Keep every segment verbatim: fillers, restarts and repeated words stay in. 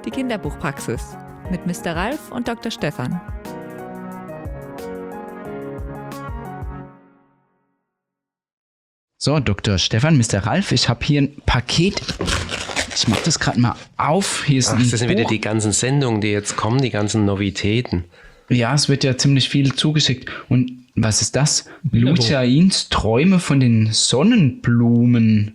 Die Kinderbuchpraxis mit Mister Ralf und Doktor Stefan. So, Doktor Stefan, Mister Ralf, ich habe hier ein Paket. Ich mache das gerade mal auf. Hier ist Ach, ein das sind Buch. wieder die ganzen Sendungen, die jetzt kommen, die ganzen Novitäten. Ja, es wird ja ziemlich viel zugeschickt. Und was ist das? Luciains Träume von den Sonnenblumen.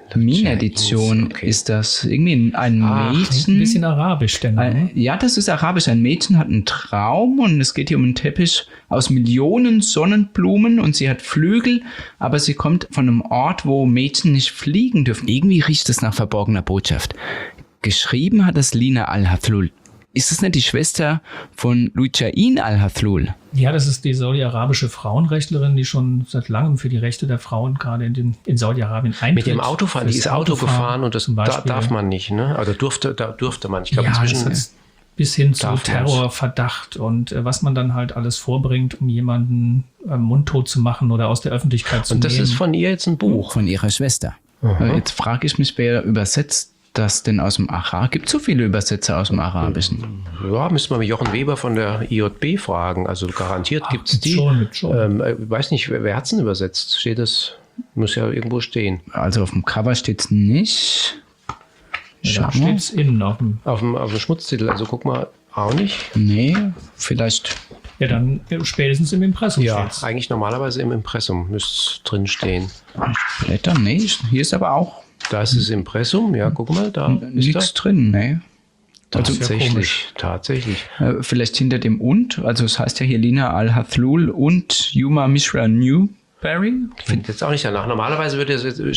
Min-Edition okay. ist das. Irgendwie ein Ach, Mädchen. Ein bisschen arabisch, denn. Ein, ja, das ist arabisch. Ein Mädchen hat einen Traum und es geht hier um einen Teppich aus Millionen Sonnenblumen und sie hat Flügel, aber sie kommt von einem Ort, wo Mädchen nicht fliegen dürfen. Irgendwie riecht es nach verborgener Botschaft. Geschrieben hat es Lina Al-Hathloul. Ist es nicht die Schwester von Luciain Al-Hathloul? Ja, das ist die saudi-arabische Frauenrechtlerin, die schon seit langem für die Rechte der Frauen gerade in, den, in Saudi-Arabien eintritt. Mit dem Autofahren, die ist Auto gefahren und das da darf man nicht, ne? Also durfte, da durfte man. Ich glaube, ja, inzwischen das ist bis hin zu darf man's. Terrorverdacht und äh, was man dann halt alles vorbringt, um jemanden äh, mundtot zu machen oder aus der Öffentlichkeit zu Und das nehmen. ist von ihr jetzt ein Buch. Von ihrer Schwester. Aha. Jetzt frage ich mich, wer übersetzt das denn aus dem Arabischen? Gibt es so viele Übersetzer aus dem Arabischen? Ja, müssen wir Jochen Weber von der I J B fragen. Also garantiert gibt es gibt's die. schon, gibt's schon. Ähm, äh, weiß nicht, wer, wer hat es denn übersetzt? Steht das? Muss ja irgendwo stehen. Also auf dem Cover steht es nicht. Ja, da Schau mal. steht es innen auf dem. Auf dem, auf dem Schmutztitel, also guck mal, auch nicht. Nee, vielleicht. Ja, dann äh, spätestens im Impressum Ja, steht's. eigentlich normalerweise im Impressum müsste es drin stehen. Blätter, nee, hier ist aber auch Da ist das Impressum, ja, guck mal, da ist nichts das. drin, nee. Also, Tatsächlich, tatsächlich. äh, vielleicht hinter dem und, also es heißt ja hier Lina Al-Hathloul und Yuma Mishra Newberry. Ich finde jetzt auch nicht danach. Normalerweise würde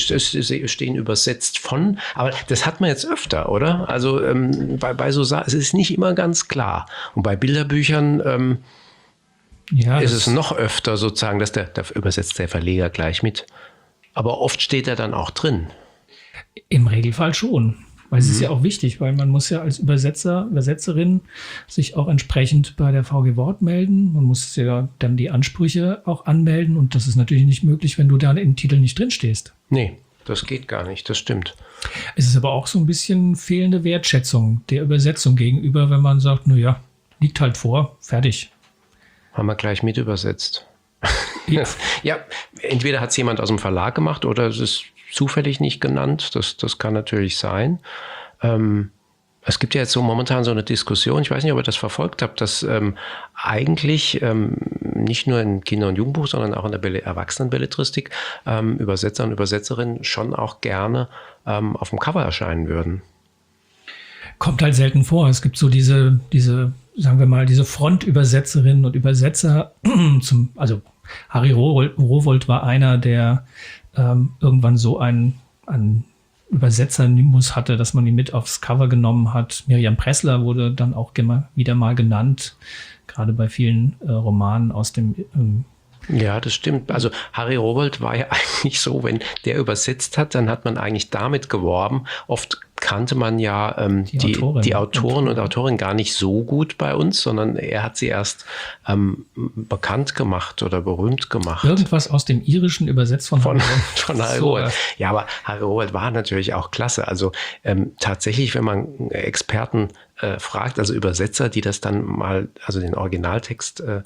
es stehen übersetzt von, aber das hat man jetzt öfter, oder? Also ähm, bei, bei so Sa- es ist nicht immer ganz klar. Und bei Bilderbüchern ähm, Ja, ist das- es noch öfter sozusagen, dass der, da übersetzt der Verleger gleich mit. Aber oft steht er dann auch drin. Im Regelfall schon. Weil es ist ja auch wichtig, weil man muss ja als Übersetzer, Übersetzerin sich auch entsprechend bei der V G Wort melden. Man muss ja dann die Ansprüche auch anmelden und das ist natürlich nicht möglich, wenn du da im Titel nicht drin stehst. Nee, das geht gar nicht, das stimmt. Es ist aber auch so ein bisschen fehlende Wertschätzung der Übersetzung gegenüber, wenn man sagt, na ja, liegt halt vor, fertig. Haben wir gleich mit übersetzt. Ja. Ja, entweder hat es jemand aus dem Verlag gemacht oder es ist zufällig nicht genannt. Das, das kann natürlich sein. Ähm, es gibt ja jetzt so momentan so eine Diskussion, ich weiß nicht, ob ihr das verfolgt habt, dass ähm, eigentlich ähm, nicht nur in Kinder- und Jugendbuch, sondern auch in der Bele- Erwachsenenbelletristik ähm, Übersetzer und Übersetzerinnen schon auch gerne ähm, auf dem Cover erscheinen würden. Kommt halt selten vor. Es gibt so diese, diese, sagen wir mal, diese Frontübersetzerinnen und Übersetzer zum, also Harry Rowohlt, Rowohlt war einer, der ähm, irgendwann so einen, einen Übersetzer-Nimbus hatte, dass man ihn mit aufs Cover genommen hat. Miriam Pressler wurde dann auch immer wieder mal genannt, gerade bei vielen äh, Romanen aus dem ähm, Ja, das stimmt. Also Harry Rowohlt war ja eigentlich so, wenn der übersetzt hat, dann hat man eigentlich damit geworben. Oft kannte man ja ähm, Die die, Autorin. die Autoren und Autorinnen gar nicht so gut bei uns, sondern er hat sie erst ähm, bekannt gemacht oder berühmt gemacht. irgendwas aus dem Irischen übersetzt von, Von, Harry von Harry So, Rowohlt. Ja, aber Harry Rowohlt war natürlich auch klasse. Also ähm, tatsächlich, wenn man Experten äh, fragt, also Übersetzer, die das dann mal, also den Originaltext äh,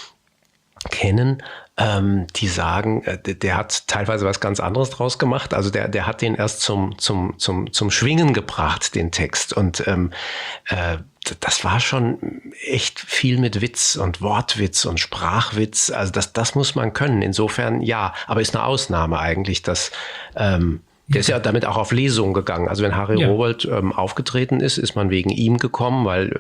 kennen, ähm, die sagen, äh, der, der hat teilweise was ganz anderes draus gemacht. Also der, der hat den erst zum, zum, zum, zum Schwingen gebracht, den Text. Und ähm, äh, das war schon echt viel mit Witz und Wortwitz und Sprachwitz. Also das, das muss man können. Insofern ja, aber ist eine Ausnahme eigentlich, dass ähm, der ist ja damit auch auf Lesungen gegangen. Also wenn Harry Ja. Rowohlt ähm, aufgetreten ist, ist man wegen ihm gekommen, weil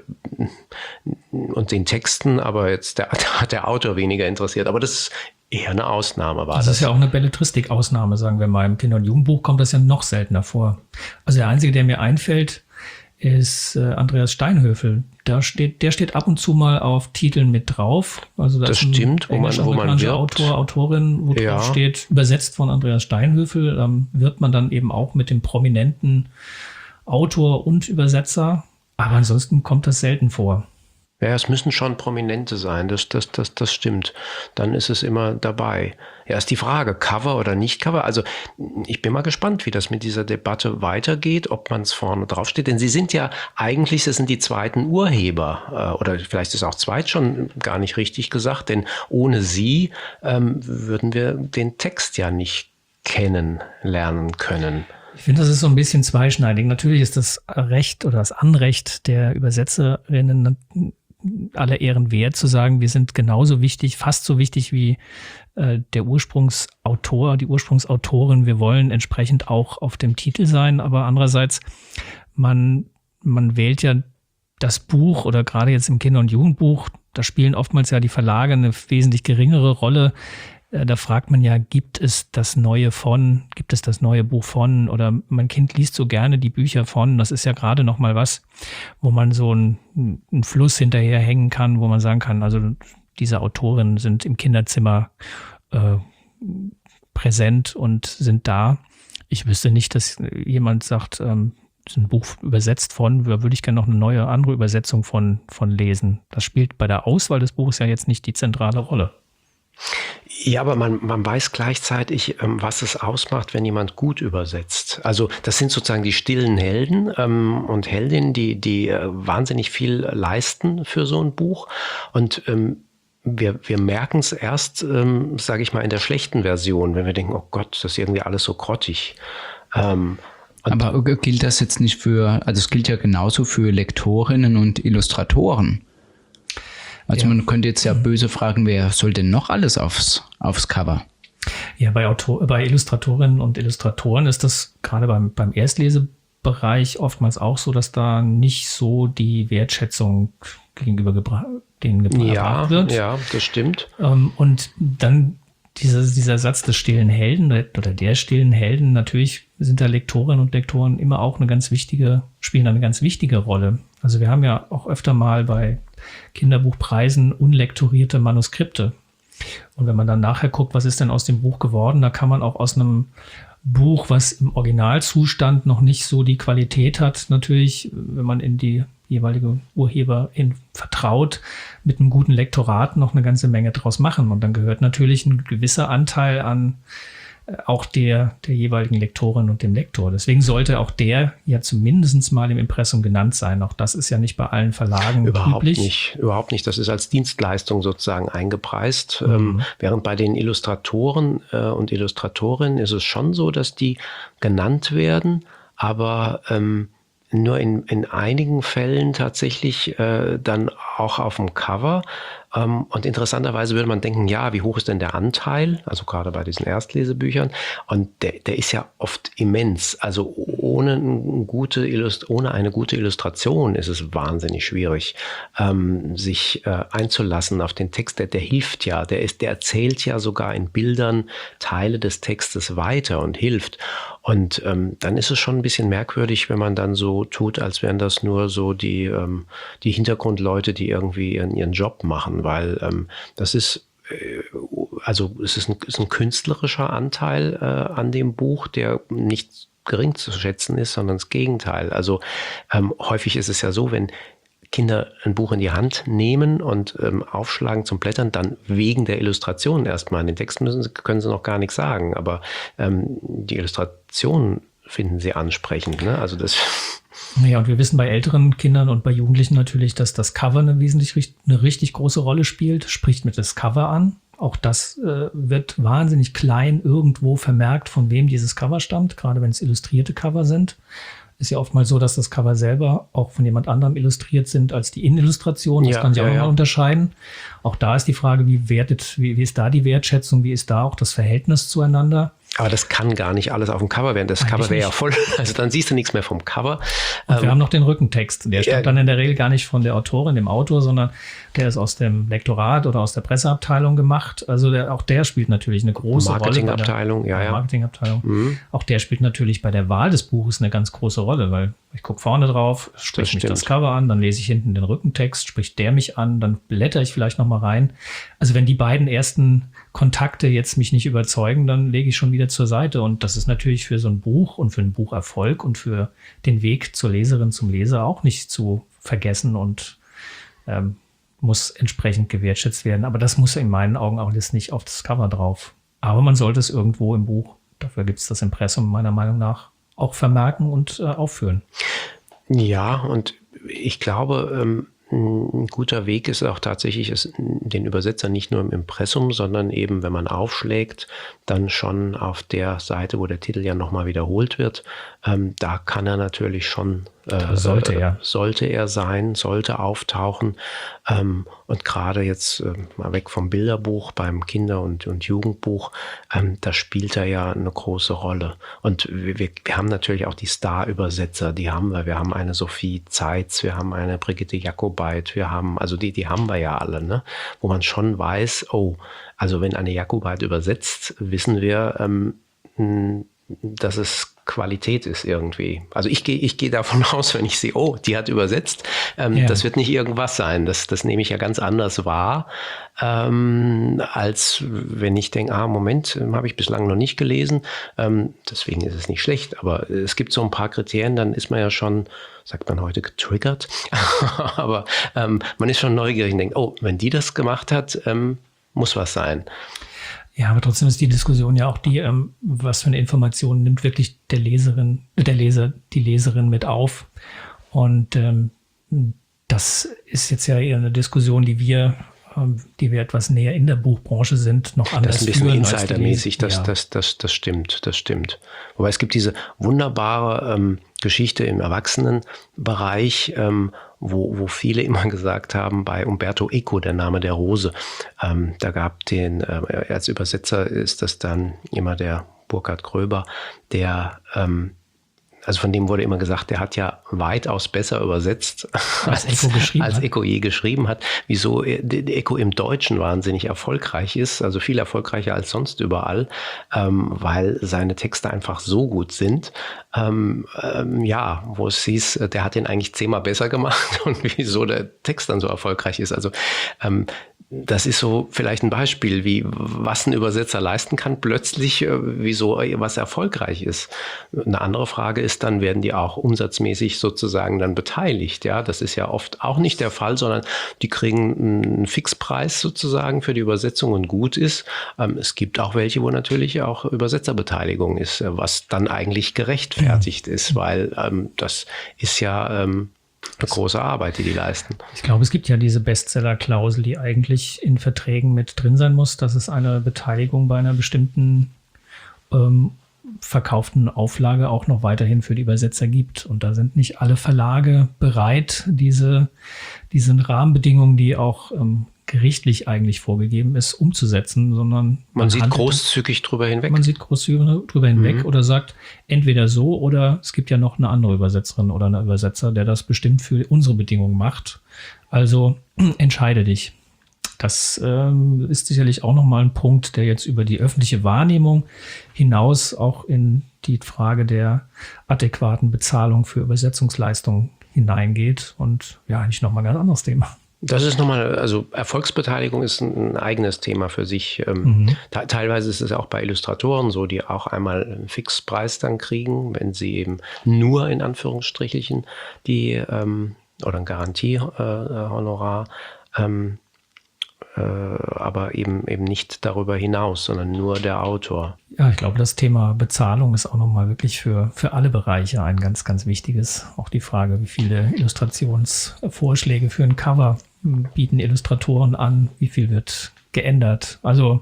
und den Texten, aber jetzt der, hat der Autor weniger interessiert. Aber das ist eher eine Ausnahme, war Das das. ist ja auch eine Belletristik-Ausnahme, sagen wir mal. Im Kinder- und Jugendbuch kommt das ja noch seltener vor. Also der einzige, der mir einfällt, ist äh, Andreas Steinhöfel. Da steht, der steht ab und zu mal auf Titeln mit drauf. Also da Das ist ein stimmt, wo man- wo man englisch-amerikanischer wirbt. Autor, Autorin, wo Ja. drauf steht, übersetzt von Andreas Steinhöfel. Ähm, wird man dann eben auch mit dem prominenten Autor und Übersetzer. Aber ansonsten kommt das selten vor. Ja, es müssen schon Prominente sein, das, das, das, das stimmt. Dann ist es immer dabei. Ja, ist die Frage, Cover oder nicht Cover? Also ich bin mal gespannt, wie das mit dieser Debatte weitergeht, ob man es vorne draufsteht. Denn Sie sind ja eigentlich, das sind die zweiten Urheber. Oder vielleicht ist auch zweit schon gar nicht richtig gesagt, denn ohne Sie ähm, würden wir den Text ja nicht kennenlernen können. Ich finde, das ist so ein bisschen zweischneidig. Natürlich ist das Recht oder das Anrecht der Übersetzerinnen aller Ehren wert, zu sagen, wir sind genauso wichtig, fast so wichtig wie äh, der Ursprungsautor, die Ursprungsautorin. Wir wollen entsprechend auch auf dem Titel sein, aber andererseits, man, man wählt ja das Buch oder gerade jetzt im Kinder- und Jugendbuch, da spielen oftmals ja die Verlage eine wesentlich geringere Rolle. Da fragt man ja, gibt es das Neue von, gibt es das neue Buch von, oder mein Kind liest so gerne die Bücher von. Das ist ja gerade noch mal was, wo man so einen, einen Fluss hinterherhängen kann, wo man sagen kann, also diese Autorinnen sind im Kinderzimmer äh, präsent und sind da. Ich wüsste nicht, dass jemand sagt, ähm, ist ein Buch übersetzt von, da würde ich gerne noch eine neue, andere Übersetzung von, von lesen. Das spielt bei der Auswahl des Buches ja jetzt nicht die zentrale Rolle. Ja, aber man, man weiß gleichzeitig, ähm, was es ausmacht, wenn jemand gut übersetzt. Also das sind sozusagen die stillen Helden ähm, und Heldinnen, die, die äh, wahnsinnig viel leisten für so ein Buch. Und ähm, wir, wir merken es erst, ähm, sage ich mal, in der schlechten Version, wenn wir denken, oh Gott, das ist irgendwie alles so grottig. Ähm, aber gilt das jetzt nicht für, also es gilt ja genauso für Lektorinnen und Illustratoren. Also ja. Man könnte jetzt ja böse fragen, wer soll denn noch alles aufs, aufs Cover? Ja, bei, Autor, bei Illustratorinnen und Illustratoren ist das gerade beim, beim Erstlesebereich oftmals auch so, dass da nicht so die Wertschätzung gegenüber gebra- denen gebracht ja, wird. Ja, das stimmt. Ähm, und dann dieser, dieser Satz des stillen Helden oder der stillen Helden, natürlich sind da Lektorinnen und Lektoren immer auch eine ganz wichtige, spielen eine ganz wichtige Rolle. Also wir haben ja auch öfter mal bei Kinderbuchpreisen unlektorierte Manuskripte. Und wenn man dann nachher guckt, was ist denn aus dem Buch geworden, da kann man auch aus einem Buch, was im Originalzustand noch nicht so die Qualität hat, natürlich, wenn man in die jeweilige Urheberin vertraut, mit einem guten Lektorat noch eine ganze Menge draus machen. Und dann gehört natürlich ein gewisser Anteil an auch der, der jeweiligen Lektorin und dem Lektor. Deswegen sollte auch der ja zumindest mal im Impressum genannt sein. Auch das ist ja nicht bei allen Verlagen überhaupt üblich. Nicht, überhaupt nicht. Das ist als Dienstleistung sozusagen eingepreist. Mhm. Ähm, während bei den Illustratoren äh, und Illustratorinnen ist es schon so, dass die genannt werden, aber ähm, nur in, in einigen Fällen tatsächlich äh, dann auch auf dem Cover. Ähm, und interessanterweise würde man denken, ja, wie hoch ist denn der Anteil? Also gerade bei diesen Erstlesebüchern. Und der, der ist ja oft immens. Also ohne eine gute, Illust- ohne eine gute Illustration ist es wahnsinnig schwierig, ähm, sich äh, einzulassen auf den Text. Der, der hilft ja, der, ist, der erzählt ja sogar in Bildern Teile des Textes weiter und hilft. Und ähm, dann ist es schon ein bisschen merkwürdig, wenn man dann so tut, als wären das nur so die, ähm, die Hintergrundleute, die irgendwie ihren, ihren Job machen, weil ähm, das ist, äh, also es ist ein, ist ein künstlerischer Anteil äh, an dem Buch, der nicht gering zu schätzen ist, sondern das Gegenteil. Also ähm, häufig ist es ja so, wenn Kinder ein Buch in die Hand nehmen und ähm, aufschlagen zum Blättern, dann wegen der Illustration erstmal. In den Text müssen sie, können sie noch gar nichts sagen, aber ähm, die Illustration finden sie ansprechend. Ne? Also das. Ja, und wir wissen bei älteren Kindern und bei Jugendlichen natürlich, dass das Cover eine wesentlich eine richtig große Rolle spielt. Spricht mit das Cover an. Auch das äh, wird wahnsinnig klein irgendwo vermerkt, von wem dieses Cover stammt, gerade wenn es illustrierte Cover sind. Ist ja oftmals so, dass das Cover selber auch von jemand anderem illustriert sind als die Innenillustration. Das ja, kann sich ja, auch nochmal ja. unterscheiden. Auch da ist die Frage, wie wertet, wie, wie ist da die Wertschätzung, wie ist da auch das Verhältnis zueinander? Aber das kann gar nicht alles auf dem Cover werden. Das Eigentlich Cover wäre ja nicht. voll. Also dann siehst du nichts mehr vom Cover. Und Ähm, wir haben noch den Rückentext. Der stammt ja. dann in der Regel gar nicht von der Autorin, dem Autor, sondern der ist aus dem Lektorat oder aus der Presseabteilung gemacht. Also der, auch der spielt natürlich eine große Rolle. Marketingabteilung, ja, ja. Marketingabteilung. Mhm. Auch der spielt natürlich bei der Wahl des Buches eine ganz große Rolle, weil ich gucke vorne drauf, spricht mich stimmt. das Cover an, dann lese ich hinten den Rückentext, spricht der mich an, dann blätter ich vielleicht noch mal rein. Also wenn die beiden ersten Kontakte jetzt mich nicht überzeugen, dann lege ich schon wieder zur Seite. Und das ist natürlich für so ein Buch und für einen Bucherfolg und für den Weg zur Leserin, zum Leser auch nicht zu vergessen und ähm, muss entsprechend gewertschätzt werden. Aber das muss in meinen Augen auch alles nicht auf das Cover drauf. Aber man sollte es irgendwo im Buch, dafür gibt es das Impressum meiner Meinung nach, auch vermerken und äh, aufführen. Ja, und ich glaube, ähm, ein guter Weg ist auch tatsächlich, es, den Übersetzer nicht nur im Impressum, sondern eben, wenn man aufschlägt, dann schon auf der Seite, wo der Titel ja nochmal wiederholt wird. Ähm, da kann er natürlich schon, äh, sollte er. Äh, sollte er sein, sollte auftauchen. Ähm, und gerade jetzt äh, mal weg vom Bilderbuch beim Kinder- und, und Jugendbuch, ähm, da spielt er ja eine große Rolle. Und wir, wir, wir haben natürlich auch die Star-Übersetzer, die haben wir. Wir haben eine Sophie Zeitz, wir haben eine Brigitte Jakobait, wir haben, also die, die haben wir ja alle, ne? Wo man schon weiß, oh, also wenn eine Jakobait übersetzt, wissen wir, ähm, dass es Qualität ist irgendwie. Also ich gehe ich gehe davon aus, wenn ich sehe, oh, die hat übersetzt, ähm, ja. Das wird nicht irgendwas sein. Das, das nehme ich ja ganz anders wahr, ähm, als wenn ich denke, ah, Moment, habe ich bislang noch nicht gelesen. Ähm, deswegen ist es nicht schlecht. Aber es gibt so ein paar Kriterien, dann ist man ja schon, sagt man heute, getriggert. Aber ähm, man ist schon neugierig und denkt, oh, wenn die das gemacht hat, ähm, muss was sein. Ja, aber trotzdem ist die Diskussion ja auch die, ähm, was für eine Information nimmt wirklich der Leserin, der Leser, die Leserin mit auf. Und ähm, das ist jetzt ja eher eine Diskussion, die wir, ähm, die wir etwas näher in der Buchbranche sind, noch anders führen. Das ist ein bisschen insidermäßig, das, ja. das, das, das stimmt, das stimmt. Wobei es gibt diese wunderbare ähm, Geschichte im Erwachsenenbereich, ähm, wo, wo viele immer gesagt haben, bei Umberto Eco, der Name der Rose, ähm, da gab den, äh, als Übersetzer ist das dann immer der Burkhard Gröber, der, ähm, also von dem wurde immer gesagt, der hat ja weitaus besser übersetzt, als, als, Eco, geschrieben als Eco je geschrieben hat. Wieso Eco im Deutschen wahnsinnig erfolgreich ist, also viel erfolgreicher als sonst überall, ähm, weil seine Texte einfach so gut sind. Ähm, ähm, ja, wo es hieß, der hat den eigentlich zehnmal besser gemacht und wieso der Text dann so erfolgreich ist. Also ähm, das ist so vielleicht ein Beispiel, wie was ein Übersetzer leisten kann, plötzlich, wieso was erfolgreich ist. Eine andere Frage ist dann, werden die auch umsatzmäßig sozusagen dann beteiligt? Ja, das ist ja oft auch nicht der Fall, sondern die kriegen einen Fixpreis sozusagen für die Übersetzung und gut ist. Es gibt auch welche, wo natürlich auch Übersetzerbeteiligung ist, was dann eigentlich gerechtfertigt mhm. ist, weil ähm, das ist ja ähm, eine große Arbeit, die die leisten. Ich glaube, es gibt ja diese Bestseller-Klausel, die eigentlich in Verträgen mit drin sein muss, dass es eine Beteiligung bei einer bestimmten ähm, verkauften Auflage auch noch weiterhin für die Übersetzer gibt. Und da sind nicht alle Verlage bereit, diese, diese Rahmenbedingungen, die auch ähm, gerichtlich eigentlich vorgegeben ist, umzusetzen, sondern man, man sieht großzügig drüber hinweg. Man sieht großzügig drüber hinweg mhm. oder sagt entweder so oder es gibt ja noch eine andere Übersetzerin oder einen Übersetzer, der das bestimmt für unsere Bedingungen macht. Also entscheide dich. Das ähm, ist sicherlich auch nochmal ein Punkt, der jetzt über die öffentliche Wahrnehmung hinaus auch in die Frage der adäquaten Bezahlung für Übersetzungsleistungen hineingeht und ja, eigentlich nochmal ein ganz anderes Thema. Das ist nochmal, also Erfolgsbeteiligung ist ein, ein eigenes Thema für sich. Mhm. Te- teilweise ist es auch bei Illustratoren so, die auch einmal einen Fixpreis dann kriegen, wenn sie eben nur in Anführungsstrichelchen die, ähm, oder ein Garantiehonorar, äh, ähm, äh, aber eben, eben nicht darüber hinaus, sondern nur der Autor. Ja, ich glaube, das Thema Bezahlung ist auch nochmal wirklich für, für alle Bereiche ein ganz, ganz wichtiges. Auch die Frage, wie viele Illustrationsvorschläge für ein Cover bieten Illustratoren an, wie viel wird geändert. Also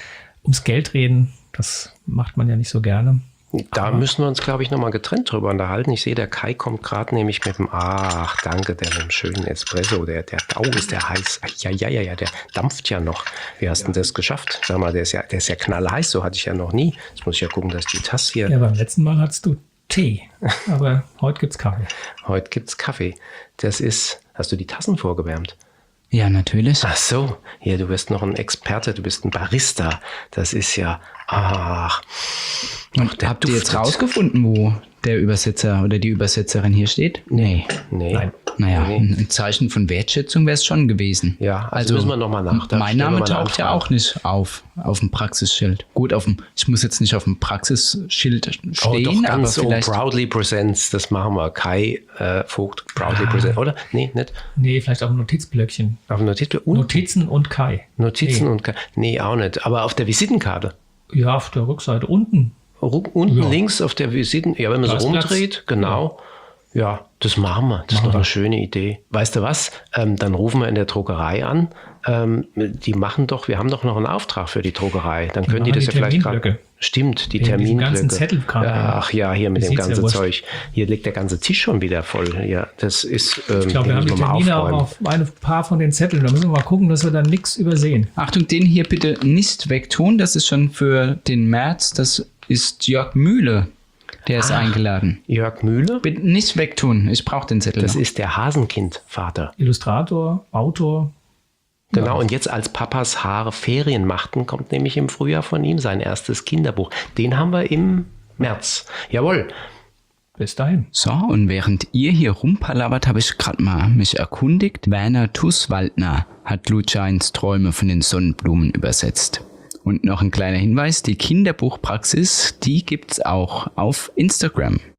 ums Geld reden, das macht man ja nicht so gerne. Da Aber müssen wir uns, glaube ich, nochmal getrennt drüber unterhalten. Ich sehe, der Kai kommt gerade nämlich mit dem, ach, danke, der mit dem schönen Espresso, der, der Dau ist der heiß. Ja, ja, ja, ja, der dampft ja noch. Wie hast du ja. denn das geschafft? Sag mal, der ist ja, der ist ja knallheiß, so hatte ich ja noch nie. Jetzt muss ich ja gucken, dass die Tasse hier... Ja, beim letzten Mal hattest du Tee, aber heute gibt's Kaffee. Heute gibt's Kaffee. Das ist, hast du die Tassen vorgewärmt? Ja, natürlich. Ach so, hier, du bist noch ein Experte, du bist ein Barista. Das ist ja, ach. Und habt ihr jetzt rausgefunden, wo der Übersetzer oder die Übersetzerin hier steht? Nee. Nee. Nein. Naja, Nee. ein Zeichen von Wertschätzung wäre es schon gewesen. Ja, also müssen wir noch mal nach. Da Mein stellen wir Name mal eine taucht ja Anfrage. auch nicht auf, auf dem Praxisschild. Gut, auf dem, ich muss jetzt nicht auf dem Praxisschild Oh, stehen, doch aber ganz so vielleicht... Proudly Presents, das machen wir. Kai äh, Vogt, Proudly Ah. Presents, oder? Nee, nicht. Nee, vielleicht auf dem Notizblöckchen. Auf dem Notiz und Notizen und Kai. Notizen Nee. und Kai. Nee, auch nicht. Aber auf der Visitenkarte. Ja, auf der Rückseite unten. Ru- Unten Ja. links auf der Visiten, ja, wenn man Da so ist Platz. rumdreht, genau. Ja, das machen wir. Das ist Machen doch eine wir. schöne Idee. Weißt du was? Ähm, dann rufen wir in der Druckerei an. Ähm, die machen doch, wir haben doch noch einen Auftrag für die Druckerei. Dann können die, machen das die ja vielleicht gerade. Terminblöcke. Stimmt, die Wegen diesem Terminblöcke. ganzen Zettelkram. Ja, ach ja, hier mit Das dem sieht's ja ganzen wurscht. Zeug. Hier liegt der ganze Tisch schon wieder voll. Ja, das ist. Ähm, Ich glaube, wir den haben die müssen wir mal Termine auch aufräumen. auf ein paar von den Zetteln. Da müssen wir mal gucken, dass wir da nichts übersehen. Achtung, den hier bitte nicht wegtun, das ist schon für den März, das ist Jörg Mühle, der ist Ah. eingeladen. Jörg Mühle, Bitte nicht wegtun, ich brauche den Zettel das noch. ist der Hasenkind-Vater. Illustrator, Autor. Genau, und jetzt als Papas Haare Ferien machten, kommt nämlich im Frühjahr von ihm sein erstes Kinderbuch. Den haben wir im März. Jawohl. Bis dahin. So, und während ihr hier rumpalabert, habe ich gerade mal mich erkundigt. Werner Tuswaldner hat Lutschains Träume von den Sonnenblumen übersetzt. Und noch ein kleiner Hinweis, die Kinderbuchpraxis, die gibt's auch auf Instagram.